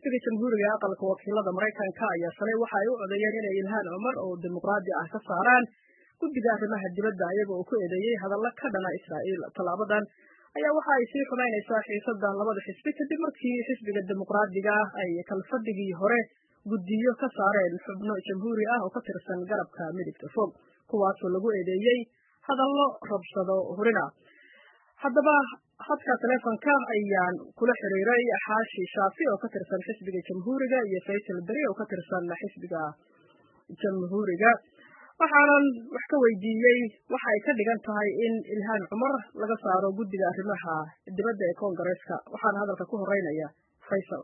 xisbiga jamhuuriga aqalka wakiilada Mareykanka ayaa shalay waxa ay u codeeyeen inay Ilhaan Cumar oo dimuqraadi ah ka saaraan guddiga arrimaha dibadda iyaga oo ku eedeeyay hadallo ka dhana Israa'iil. Talaabadan ayaa waxa ay sii xumaynaysaa xiisadda labada xisbi kadib markii xisbiga dimuqraadiga ah ay kalfadhigii hore guddiyo ka saareen xubno jamhuuri ah oo ka tirsan garabka midigta fog, kuwaasoo lagu eedeeyay hadallo rabshado hurina. haddaba hadka telefonka ayaan kula xiriiray Xaashi Shaafi oo ka tirsan xisbiga jamhuuriga iyo Faysal Bari oo ka tirsan xisbiga jamhuuriga, waxaanan wax ka weydiiyey waxa ay ka dhigan tahay in Ilhaan Cumar laga saaro guddiga arrimaha dibadda ee Koongareeska. Waxaana hadalka ku horeynaya Faysal.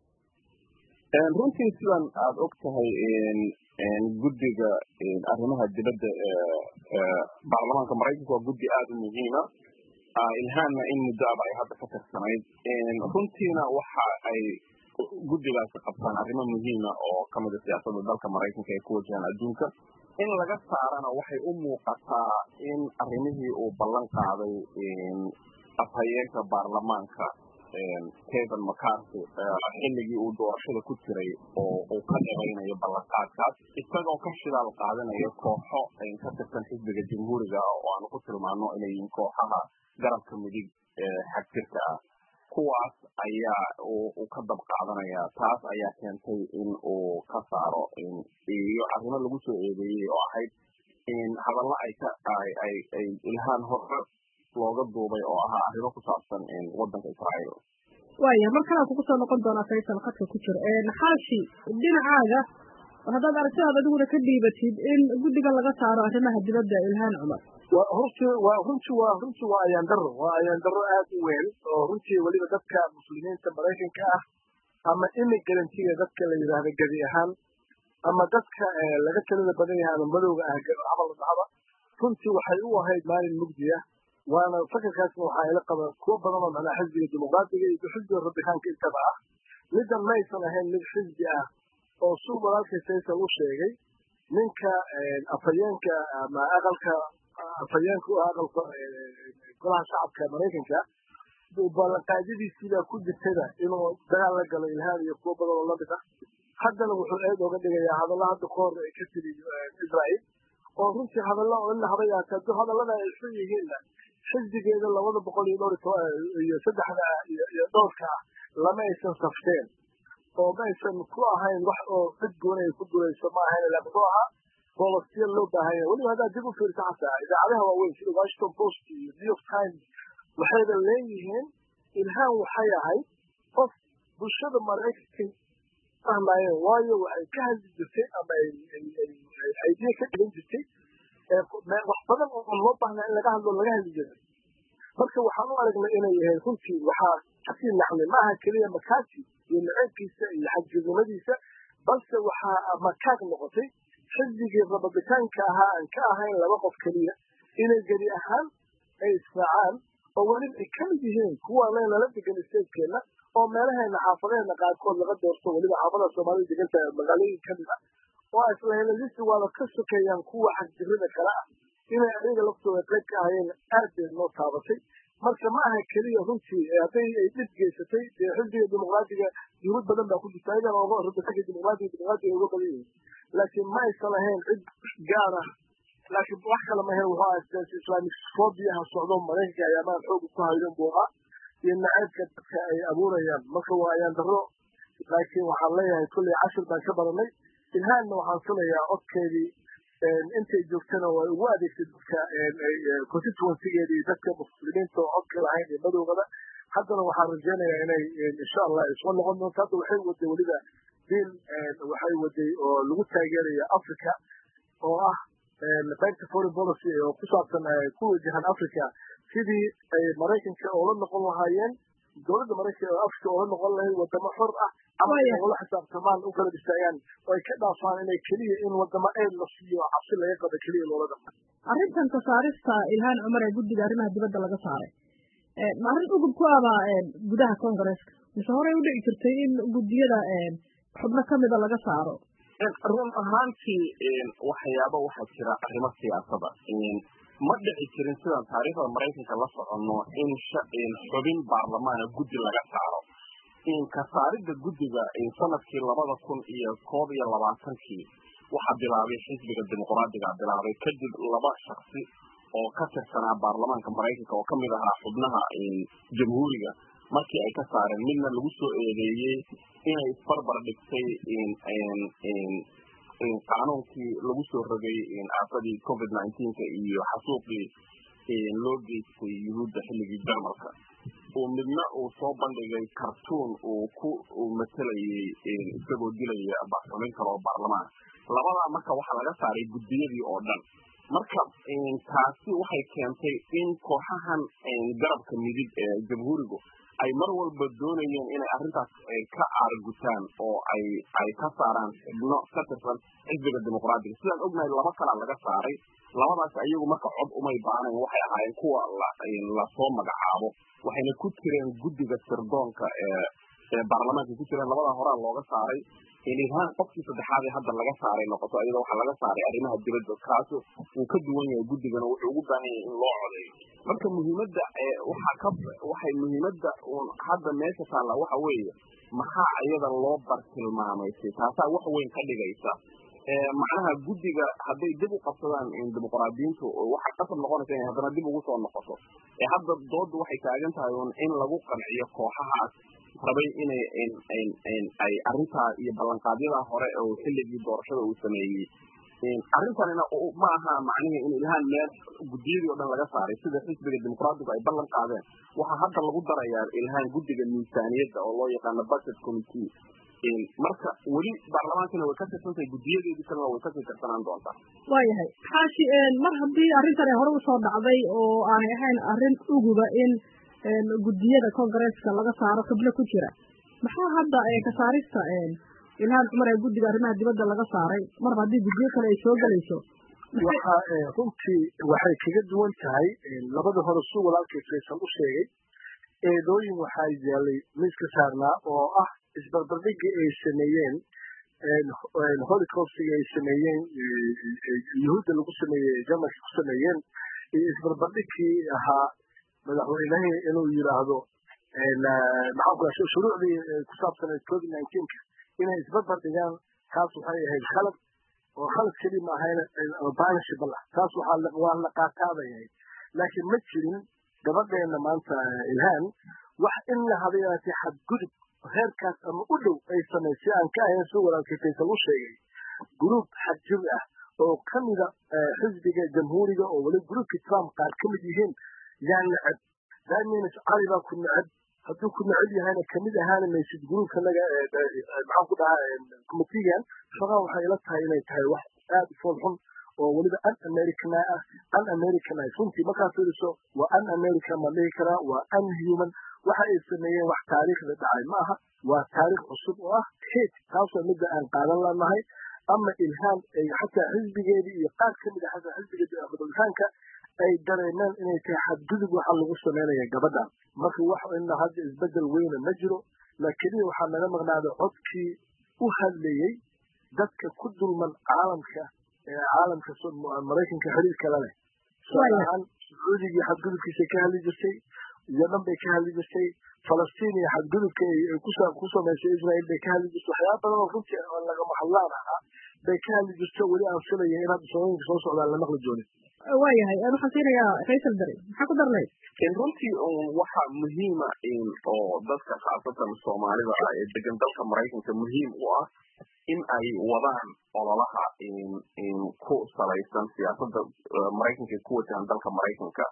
runtii sidan aad og tahay guddiga arrimaha dibadda baarlamaanka Mareykanka waa guddi aad u muhiim ah. Ilhaanna in muddo ay hadda ka tirsanayd runtiina waxa ay guddigaasi qabtaan arrimo muhiima oo ka mid ah siyaasadda dalka Mareykanka ee ku wajahan adduunka. in laga saarana waxay u muuqataa in arrimihii uu ballan qaaday afhayeenka baarlamaanka Kevin McCarthy xilligii uu doorashada ku jiray oo uu ka dhaqaynayo ballanqaadkaas isagoo ka shidaal qaadanayo kooxo ka tirsan xisbiga jamhuuriga oo aan ku tilmaano inay yihiin kooxaha garabka midig xagjirka ah. kuwaas ayaa uu ka dab qaadanaya. taas ayaa keentay in uu ka saaro iyo arrimo lagu soo eedeeyey oo ahayd in hadallo ay Ilhaan hore looga duubay oo ahaa arrimo ku saabsan waddanka Israa'iil. waaya markaa kugu soo noqon doonaa Faysal khadka ku jira Xaashi, dhinacaaga haddaad aragtidaada adiguna ka dhiibatid in guddiga laga saaro arrimaha dibadda Ilhaan Cumar. runtii waa ayaan darro aad u weyn oo runtii weliba dadka muslimiinta Mareykanka ah ama immigrantga dadka la yidhaahdo gebi ahaan ama dadka laga talada badan yahay ama madowga ah camal dhacda runtii waxay u ahayd maalin mugdi ah. waana fakarkaasna waxaa ila qaba kuwo badan oo macnaha xisbiga dimuqraadiga iyo xisbiga rabitaanka intaba ah. middan ma aysan ahayn mid xisbi ah oo suu walaalkay Faysal u sheegay ninka afhayeenka ama aqalka afhayeenka u aqalka golaha shacabka Mareykanka ballanqaadadiisiibaa ku jirtada inuu dagaal la galo Ilhaan iyo kuwo badan oo lamid ah. haddana wuxuu eed oga dhigayaa hadalla hadda ka hor ay ka tiri Israa'iil oo runtii hadallo oo la habayaataa haddii hadallada ay xun yihiinna xisbigeeda 203 lama aysan safteen oo ma aysan ku ahayn wax oo cid gooni ay ku durayso ma ahayn ilaa muxuu ahaa bolosiya loo baahan yahay. weliba haddaad dib u fiirto xataa idaacadaha waaweyn sida Washington Post iyo New York Times waxayba leeyihiin Ilhaan waxay ahayd qof bulshada Mareykanka fahmayeen, waayo waxay ka hadli jirtay ama aydiya ka dhigan jirtay wax badan oo loo baahnaa in laga hadli jiray. marka waxaan u aragnay inay yahay runtii waxaa kasii nacnay maaha keliya McCarthy iyo naceebkiisa iyo xagjirnimadiisa, balse waxaa makaag noqotay xisbigii rabitaanka ahaa aan ka ahayn laba qof keliya inay geri ahaan ay israacaan oo weliba ay ka mid yihiin kuwa lala degan isteedkeena oo meelaheena xaafadeena qaarkood laga doorto weliba xaafada Soomaalida deganta magaalooyin ka mid ah oo isla helalisi waaba ka sokeeyaan kuwa xagjirada kale ah inay adiga laftooda qayb ka ahayeen aad bay noo taabatay. marka ma aha keliya runtii hadday ay dhib geysatay xisbiga dimuqraadiga yuhuud badan baa ku jirta ayagana oo rabitaanka dimuqraadiga uga badan yihiin, laakiin ma aysan ahayn cid gaar ah. laakiin wax kale ma ahayn wuxuu ahaa islaamic phobia socdo Mareykanka ayaamaan xoog ku haydan buu ahaa iyo naceebka dadka ay abuurayaan. marka waa ayaan darro, laakiin waxaan leeyahay kulley cashir baan ka baranay. Ilhaanna waxaan filayaa codkeedii intay joogtana way ugu adeegtay dadka constituencygeeda iyo dadka muslimiinta oo codka lahayn iyo madowgada. haddana waxaan rajaynayaa inay insha Allah isla noqon doonto. hadda waxay waday weliba biil waxay waday oo lagu taageeraya Africa oo ah qaybta foreign policy oo ku saabsan ku wajahan Africa sidii ay Mareykanka oo la noqon lahaayeen dowladda Mareykanka oo Africa oo la noqon lahayd wadamo xor ah ama ay wada xisaabtamaan u kala dhistayaan oo ay ka dhaafaan inay kaliya in wadamo ay la siiyo cabsi laga qabo kaliya loola dhaqmo. arrintan ka saarista Ilhaan Cumar ee guddiga arrimaha dibadda laga saaray ma arrin ugu ku aba gudaha Koongareeska mise horey u dhici jirtay in guddiyada xubno ka mida laga saaro? run ahaantii waxyaabo waxaa jira arrimo siyaasada ma dhici jirin sidaan taariikhda Mareykanka la soconno in xubin baarlamaana guddi laga saaro. in ka saaridda guddiga sanadkii 2021 waxaa bilaabay xisbiga dimuqraadiga bilaabay kadib laba shakhsi oo ka tirsanaa baarlamaanka Mareykanka oo kamid ahaa xubnaha jamhuuriga markii ay ka saareen midna lagu soo eedeeyay inay isbarbar dhigtay qaanuunkii lagu soo rogay aafadii COVID-19 iyo xasuuqii loo geystay yuhuudda xilligii Jarmalka oo midna uu soo bandhigay kartuun uu matalayay isagoo dilaya xubin kale oo baarlamaan labada marka waxaa laga saaray guddiyadii oo dhan marka taasi waxay keentay in kooxahan garabka midig ee jamhuurigu ay mar walba doonayeen inay arrintaas ka aargutaan oo ay ka saaraan xubno ka tirsan xisbiga dimuqraadiga sidaan ognahay laba kala laga saaray labadaas ayagu marka cod umay baanayn waxay ahaayeen kuwa la soo magacaabo waxayna ku jireen guddiga sirdoonka ee baarlamaanka ku jireen labada hore looga saaray ilhaan qofkii saddexaad ee hadda laga saaray noqoto iyadoo waxa laga saaray arrimaha dibadda kaas uu ka duwan yahay guddigana wuxuu ugu baahan yahay in loo codeeyo marka muhiimadda waxay muhiimadda hadda meesha taala waxa weeye maxaa iyada loo bartilmaamaysay taasaa wax weyn ka dhigaysa macnaha guddiga hadday dib u qabsadaan dimuqraadiyiintu waxa qasab noqonaysa inay haddana dib ugu soo noqoto hadda dooddu waxay taagan tahay in lagu qanciyo kooxahaas rabay inay ay arrintaa iyo ballanqaadyada hore oo xilligii doorashada uu sameeyey arrintanina ma aha macnihi in ilhaan meel guddiyadii oo dhan laga saaray sida xisbiga dimuqraadigu ay ballan qaadeen waxaa hadda lagu darayaa ilhaan guddiga miisaaniyadda oo loo yaqaano budget committee marka weli baarlamaankana way ka tirsantahay guddiyadeedii kalena way kasii tirsanaan doontaa waayahay xaashi mar haddii arrintan ay hore usoo dhacday oo aanay ahayn arrin uguba in guddiyada congaresska laga saaro xubno ku jira maxaa hadda ka saarista ilhaan cumar ee guddiga arrimaha dibadda laga saaray marba haddii guddiyo kale ay soo gelayso waxa runtii waxay kaga duwan tahay labada hore suu walaalkay Faysal u sheegay eedooyin waxaa yaalay miiska saarnaa oo ah isbarbardhigii ay sameeyeen holocaustigii ay sameeyeen yuhuudda lagu sameeyey Jarmalka ku sameeyeen iyo isbarbardhigii ahaa madaxweynaha inuu yiraahdo shuruucdii ku saabsan COVID-19 inay isbarbar dhigaan taas waxay ahayd khalad oo khalad keli ma ahayn punishable taas waa la qaataabay laakiin ma jirin gabadheena maanta ilhaan wax in la habeeyay xadgudub heerkaas ama u dhow ay samaysay aan ka ahayn soo walaalkay Faysal u sheegay group xajir ah oo kamida xisbiga jamhuuriga oo wali groupki Trump qaar kamid yihiin yaan nacab daamin cariba ku nacab hadduu ku nacab yahayna kamid ahaan maysid groupka naga maxaan ku dhahaa committee shaqa waxay la tahay inay tahay wax aad u fudud oo waliba an American runtii markaa fiiriso waa an American ma dhihi karaa waa an human waxa ay sameeyeen wax taariikhda dhacay ma aha waa taariikh cusub oo ah hate taasoo midda aan qaadan lanahay ama ilhaan ay xataa xisbigeedii iyo qaar kamid ah xataa xisbiga Republicaanka ay dareemeen inay tahay xadgudub waxa lagu sameeyaa gabadhan marka wax in hadda isbedel weyn ma jiro laakiin waxa naga maqnaado codkii u hadlayay dadka ku dulman caalamka Mareykanka xiriirka la leh Sacuudiga xadgudubkiisa ka hadli jirtay Yemen bay ka hadli jirtay Falastiin iyo xadgudubka ay ku sameysay Israel bay ka hadli jirtay waxyaabo badan oo runtii laga mahadlaan bay ka hadli jirtay wali aan filayo in hadda soo socdaan la maqli doonin waayahay waxaan siinayaa Faysal Dari maxaa ku darnay runtii waxa muhiim ah oo dadka khaasatan Soomaalida ay degan dalka Mareykanka muhiim u ah in ay wadaan ololaha ku salaysan siyaasadda Mareykanka ku wajahan dalka Mareykanka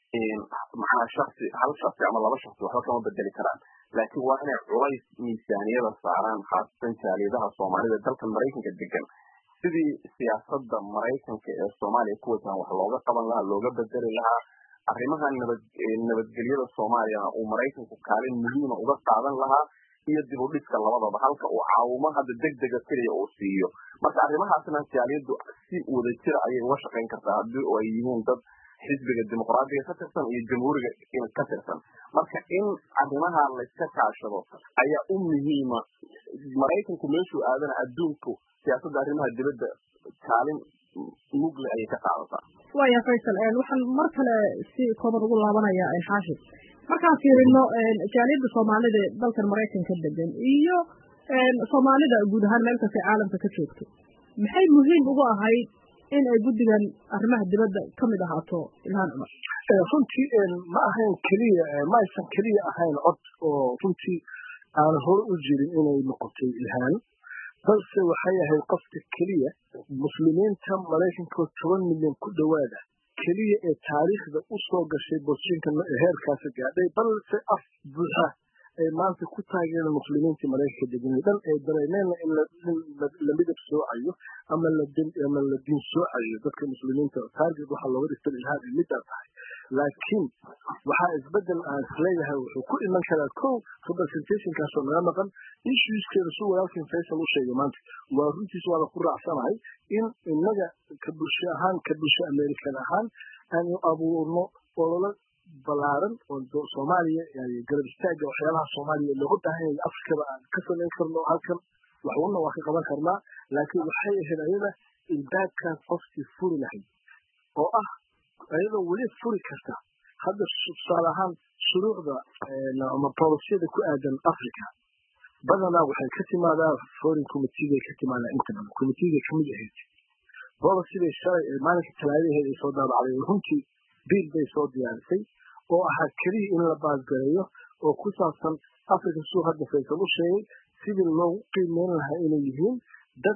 hal shakhsi ama laba shakhsi waxba kama bedeli karaan laakiin waa inay culays miisaaniyada saaraan khaasatan jaaliyadaha Soomaalida dalka Mareykanka degan sidii siyaasadda Mareykanka ee Soomaaliya ku wajahan wax looga qaban lahaa looga bedeli lahaa arrimaha nabadgelyada Soomaaliya uu Mareykanku kaalin muhiim uga qaadan lahaa iyo dib u dhiska labadaba halka uu caawimo hadda degdega kaliya uu siiyo marka arrimahaasna jaaliyadu si wada jir ayay uga shaqayn kartaa haddii ay yihiin dad xisbiga dimuqraadiga ka tirsan iyo jamhuuriga ka tirsan marka in arrimaha la iska kaashado ayaa u muhiima Mareykanku meeshuu aadana adduunku siyaasadda arrimaha dibadda kaalin mugle ayay ka qaadataa waaya Faysal waxaan mar kale si kooban ugu laabanayaa xaashi markaan fiirino jaaliyadda soomaalida dalkan maraykanka degan iyo soomaalida guud ahaan meel kasta caalamka ka joogto maxay muhiim ugu ahayd in ay guddigan arrimaha dibadda ka mid ahaato Ilhaan Cumar? runtii ma ahayn keliya ma aysan keliya ahayn cod oo runtii aan hore u jirin inay noqotay Ilhaan, balse waxay ahayd qofka keliya muslimiinta maraykanka 10 milyan ku dhawaada keliya ee taariikhda u soo gashay boshinka heerkaas gaadhay, balse af buuxa ay maanta ku taageereen muslimiinta maraykanka degan dhan ee dareemeen in la midab soocayo ama la diin soocayo dadka muslimiinta. target waxa looga dhigtay Ilhaan ay midda tahay, laakiin waxaa isbedel aan isleeyahay wuxuu ku iman karaa kow representationkaasoo naga maqan issueskeeda si walaalkiin Faysal u sheegay maanta waa runtiis waa ku raacsanahay in innaga ka bulsho ahaan ka bulsho American ahaan aanu abuurno olole balaaran oo Soomaaliya garab istaaga waxyaalaha Soomaaliya looga baahan yahay Afrikada aan ka samayn karno halkan waxuna waa ka qaban karnaa, laakiin waxay ahayd ayada ilbaabkaas qofkii furi lahayd oo ah ayadoo weli furi karta hadda tusaale ahaan shuruucda ama policyada ku aadan Afrika badanaa waxay ka timaadaa foreign committee ka timaadaa inta badan committee ka mid ahayd policyada sharci maalinka talaadaheed ay soo daabacday runtii bill bay soo diyaarisay oo ahaa keliya in la baasgareeyo oo ku saabsan Afrika soo hadda Faysal u sheegay sidii loo qiimeyn lahaa inay yihiin dad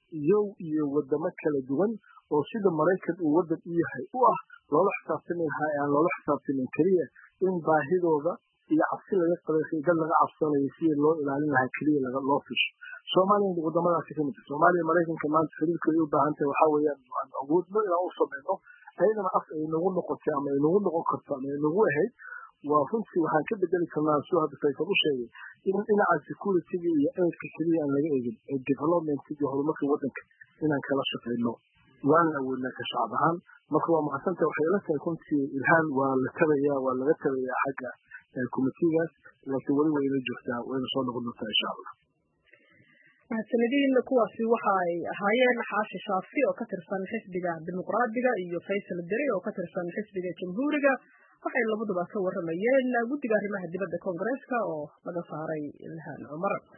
iyo wadamo kala duwan oo sida Maraykan uu wadan u yahay u ah loola xisaabtami lahaa aan loola xisaabtamin keliya in baahidooda iyo cabsi laga qabay dad laga cabsanayo si loo ilaalin lahaa keliya loo fisho. Soomaaliya wadamadaasi ka mid ah Soomaaliya Maraykanka maanta xiriirka ay u baahan tahay waxa weeyaan awoodno inaan u sameeyno ayadana af ay nagu noqotay ama ay nagu noqon karto ama ay nagu ahayd waa runtii waxaan ka bedeli karnaa soo hadda Faysal u sheegay in dhinaca security iyo aidka keliya aan laga eegin development iyo horumarka wadanka inaan kala shaqeyno waana awoodnaa ka shacab ahaan. marka waa mahadsantahay waxay la tahay runtii Ilhaan waa laga tabayaa xagga committeegaas laakiin weli way la joogtaa wayna soo noqon doontaa insha Allah. mahadsanidin kuwaasi waxa ay ahaayeen Xaashi Shaafi oo ka tirsan xisbiga dimuqraadiga iyo Faysal Dere oo ka tirsan xisbiga jamhuuriga waxay labaduba ka waramayeen guddiga arrimaha dibadda Koongareeska oo laga saaray Ilhaan Cumar.